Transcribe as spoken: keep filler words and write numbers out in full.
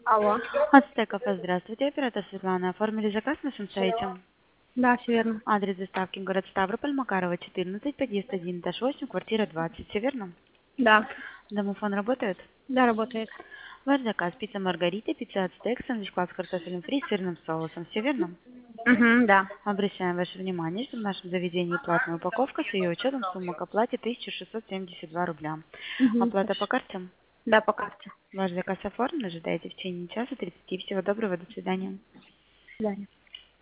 Алло. От Стекофа, здравствуйте, оператор Светлана. Оформили заказ на нашем сайте. Да, все верно. Адрес доставки город Ставрополь, Макарова, четырнадцать, подъезд один, этаж восемь, квартира двадцать. Все верно? Да. Домофон работает? Да, работает. Ваш заказ: пицца Маргарита, пицца Ацтек, сэндвич-класс с картофелем фри с сырным соусом. Все верно? Угу, да. Обращаем ваше внимание, что в нашем заведении платная упаковка, с ее учетом сумма к оплате тысяча шестьсот семьдесят два рубля. Угу, Оплата по хорошо. карте? Да, по карте. Ваш заказ оформлен, ожидайте в течение часа тридцати. Всего доброго, до свидания. До свидания.